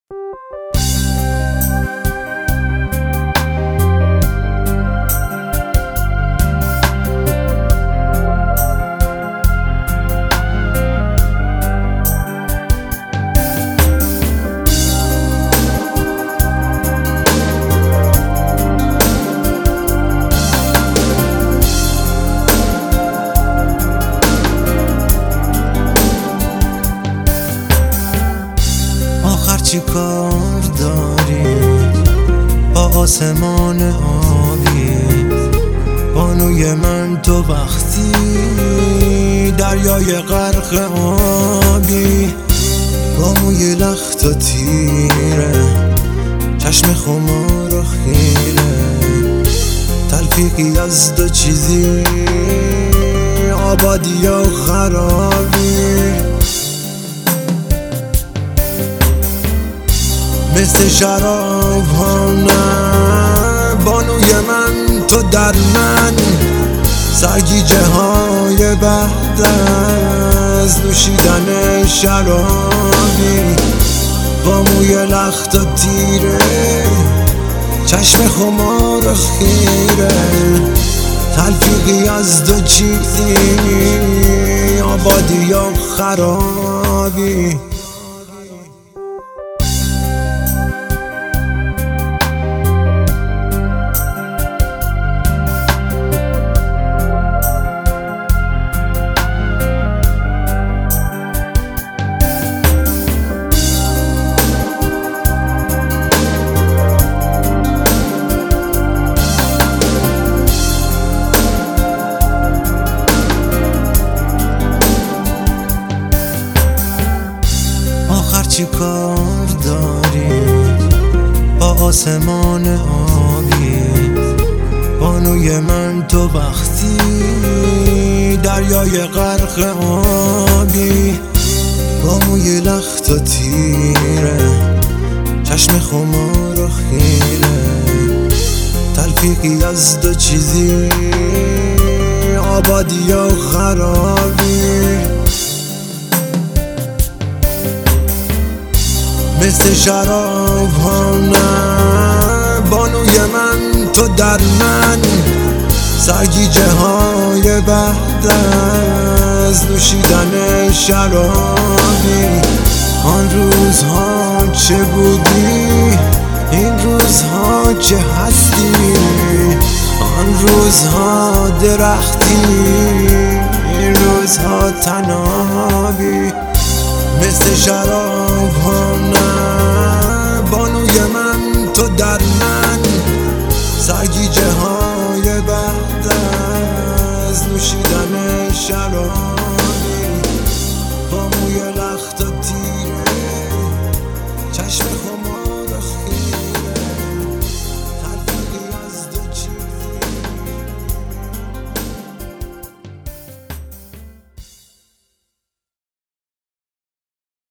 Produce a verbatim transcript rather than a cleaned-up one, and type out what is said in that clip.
چی کار داری با آسمان آبی؟ بانوی من تو وقتی دریای غرق آبی، با موی لخت و تیره، چشم خمار و خیره، تلفیقی از دو چیزی، آبادی و خرابی. مثل شراب ها نه بانوی من تو در من، سرگیجه های بعد از نوشیدن شرابی، با موی لخت و تیره، چشم خمار و خیره، تلفیقی از دو چیزی، آبادی و خرابی. چی کار داری با آسمان آبی؟ بانوی من تو وقتی دریای غرق آبی، با موی لخت و تیره، چشم خمار و خیره، تلفیقی از دو چیزی، آبادی و خرابی. مثل شراب ها نه بانوی من تو در من، سرگیجه های بعد از نوشیدن شرابی. آن روزها چه بودی، این روزها چه هستی، آن روزها درختی، این روزها تنابی. مثل شراب ها نه بانوی من تو در من، سرگیجه های بعد از نوشیدن شراب.